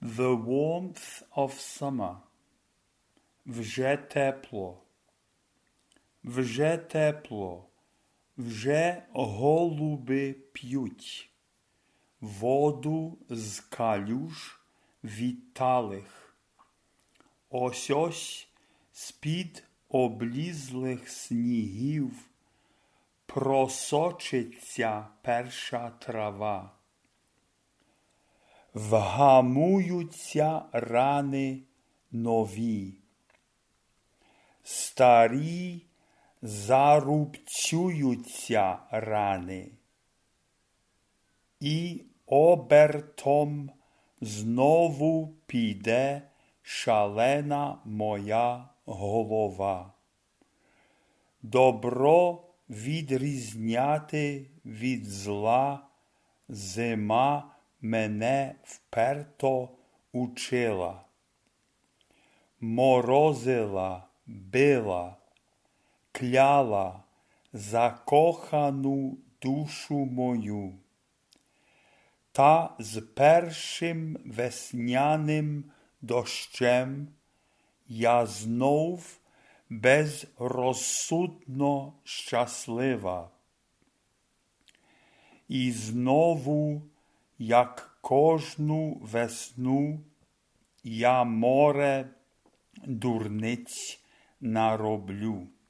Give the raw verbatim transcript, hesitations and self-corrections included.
The warmth of summer. Вже тепло. Вже тепло. Вже голуби п'ють воду з калюж відталих. Ось-ось з-під облізлих снігів просочиться перша трава. Вгамуються рани нові, старі зарубцюються рани, і обертом знову піде шалена моя голова. Добро відрізняти від зла зима мене вперто учила. Морозила, била, кляла закохану душу мою. Та з першим весняним дощем я знов безрозсудно щаслива. І знову, як кожну весну, я море дурниць нароблю.